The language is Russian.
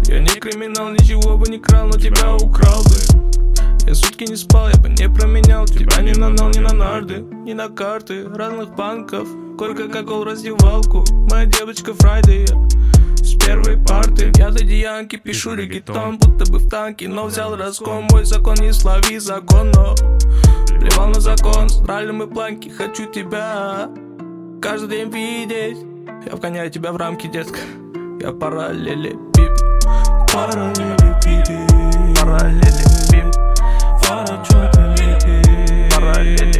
Я не криминал, ничего бы не крал, но тебя украл бы. Я сутки не спал, я бы не променял тебя ни на нал, ни на нарды, ни на карты разных банков. Горько какол раздевалку, моя девочка Фрайдей с первой парты. Я до Дианки пишу регетон, будто бы в танке, но взял раскон. Мой закон не слави закон, но плевал на закон. Срали мы планки, хочу тебя каждый день видеть. Я вгоняю тебя в рамки, детка. Я параллелепипед. Параллелепипед. Параллелепипед. Пара, чё ты летишь? Параллелепипед.